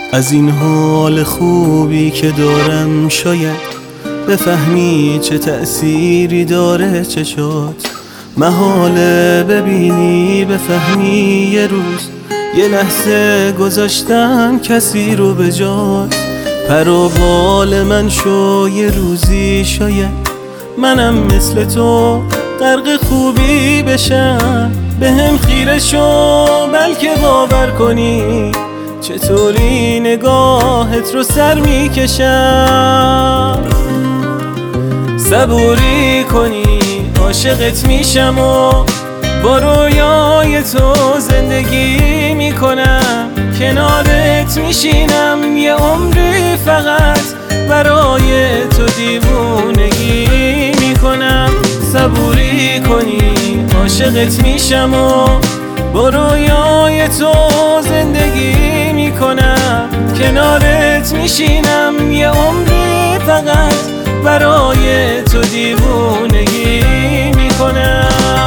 از این حال خوبی که دارم شاید بفهمی چه تأثیری داره چشات. محاله ببینی بفهمی یه روز یه لحظه گذاشتم کسی رو به جات. پر و بال من شو یه روزی شاید منم مثل تو غرق خوبی بشم. بهم خیره شو بلکه باور کنی چطوری نگاهت رو سر میکشم. صبوری کنی عاشقت میشم و با رویای تو زندگی میکنم. کنارت میشینم یه عمری فقط برای تو دیوونگی میکنم. صبوری کنی عاشقت میشم و با رویای تو زندگی میکنم. کنارت میشینم یه عمری فقط برای تو دیوونگی میکنم.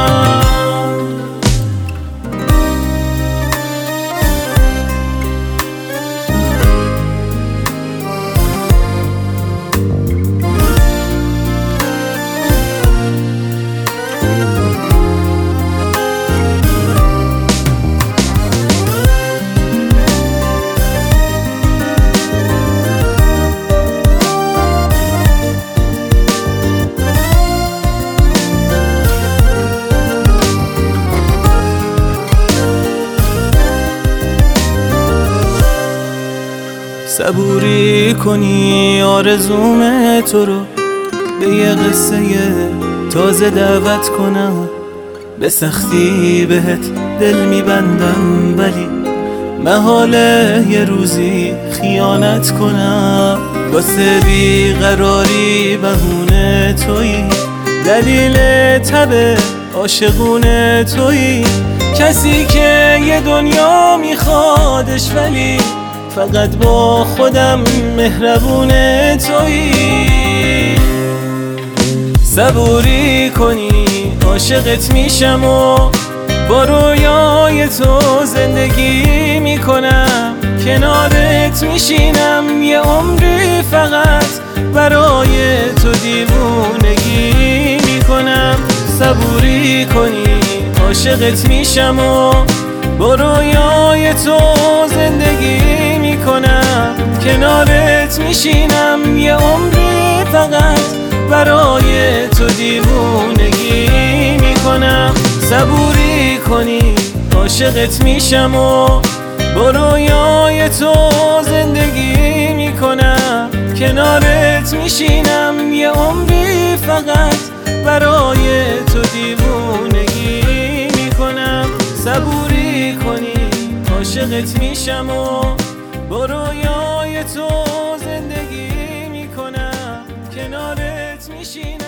صبوری کنی آرزوم تو رو به یه قصه تازه دعوت کنم. به سختی بهت دل میبندم ولی محاله یه روزی خیانت کنم. واسه بیقراری بهونه تویی، دلیل تب عاشقونه تویی. کسی که یه دنیا میخوادش ولی فقط با خودم مهربونه تویی. صبوری کنی عاشقت میشم و با رویای تو زندگی میکنم. کنارت میشینم یه عمری فقط برای تو دیوونگی میکنم. صبوری کنی عاشقت میشم و با رویای تو زندگی میکنم. کنارت میشینم یه عمری فقط برای تو دیوونگی میکنم. صبوری کنی عاشقت میشم و با رویای تو زندگی میکنم. کنارت میشینم یه عمری فقط برای تو دیوونگی میکنم. صبوری کنی عاشقت میشم و با رویای تو زندگی میکنم. کنارت میشینم